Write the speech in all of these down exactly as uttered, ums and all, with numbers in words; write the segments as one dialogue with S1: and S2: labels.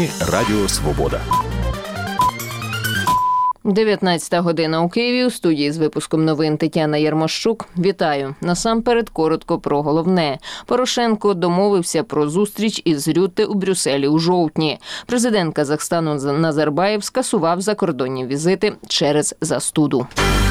S1: Новини Радіо Свобода.
S2: дев'ятнадцята година у Києві. У студії з випуском новин Тетяна Ярмощук. Вітаю. Насамперед коротко про головне. Порошенко домовився про зустріч із Рютте у Брюсселі у жовтні. Президент Казахстану Назарбаєв скасував закордонні візити через застуду.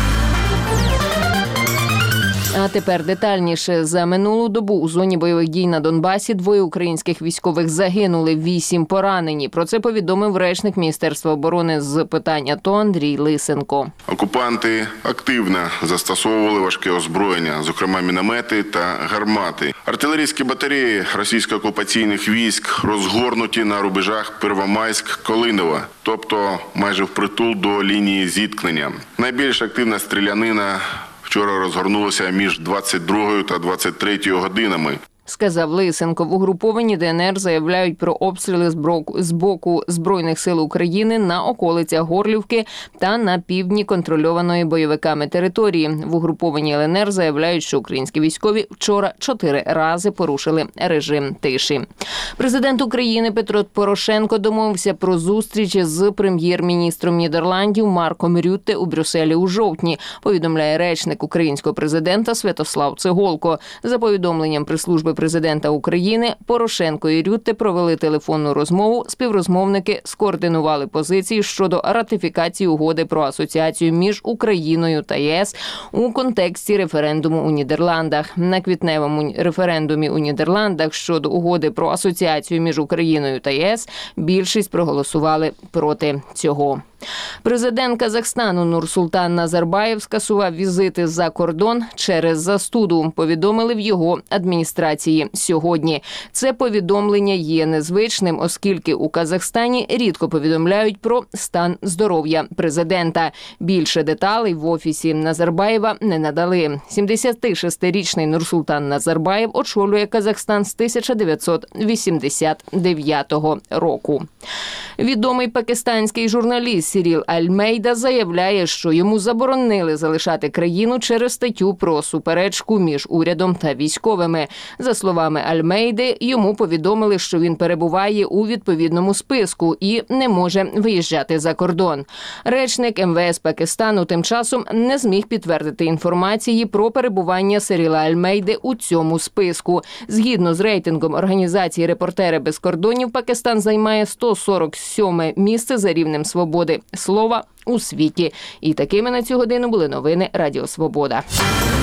S2: А тепер детальніше. За минулу добу у зоні бойових дій на Донбасі двоє українських військових загинули, вісім поранені. Про це повідомив речник Міністерства оборони з питань АТО Андрій Лисенко.
S3: Окупанти активно застосовували важке озброєння, зокрема міномети та гармати. Артилерійські батареї російсько-окупаційних військ розгорнуті на рубежах Первомайськ-Колинова, тобто майже впритул до лінії зіткнення. Найбільш активна стрілянина вчора розгорнулася між двадцять другою та двадцять третьою годинами.
S2: Сказав Лисенко. В угрупованні ДНР заявляють про обстріли з боку Збройних сил України на околицях Горлівки та на півдні контрольованої бойовиками території. В угрупованні ЛНР заявляють, що українські військові вчора чотири рази порушили режим тиші. Президент України Петро Порошенко домовився про зустріч з прем'єр-міністром Нідерландів Марком Рютте у Брюсселі у жовтні, повідомляє речник українського президента Святослав Цеголко. За повідомленням прес-служби президента України, Порошенко і Рютте провели телефонну розмову. Співрозмовники скоординували позиції щодо ратифікації угоди про асоціацію між Україною та ЄС у контексті референдуму у Нідерландах. На квітневому референдумі у Нідерландах щодо угоди про асоціацію між Україною та ЄС більшість проголосували проти цього. Президент Казахстану Нурсултан Назарбаєв скасував візити за кордон через застуду, повідомили в його адміністрації сьогодні. Це повідомлення є незвичним, оскільки у Казахстані рідко повідомляють про стан здоров'я президента. Більше деталей в офісі Назарбаєва не надали. сімдесятишестирічний Нурсултан Назарбаєв очолює Казахстан з тисяча дев'ятсот вісімдесят дев'ятого року. Відомий пакистанський журналіст Сіріл Аль-Мейда заявляє, що йому заборонили залишати країну через статтю про суперечку між урядом та військовими. За словами Аль-Мейди, йому повідомили, що він перебуває у відповідному списку і не може виїжджати за кордон. Речник ем ве ес Пакистану тим часом не зміг підтвердити інформації про перебування Сіріла Аль-Мейди у цьому списку. Згідно з рейтингом організації «Репортери без кордонів», Пакистан займає сто сорок сьоме місце за рівнем свободи слова у світі. І такими на цю годину були новини Радіо Свобода.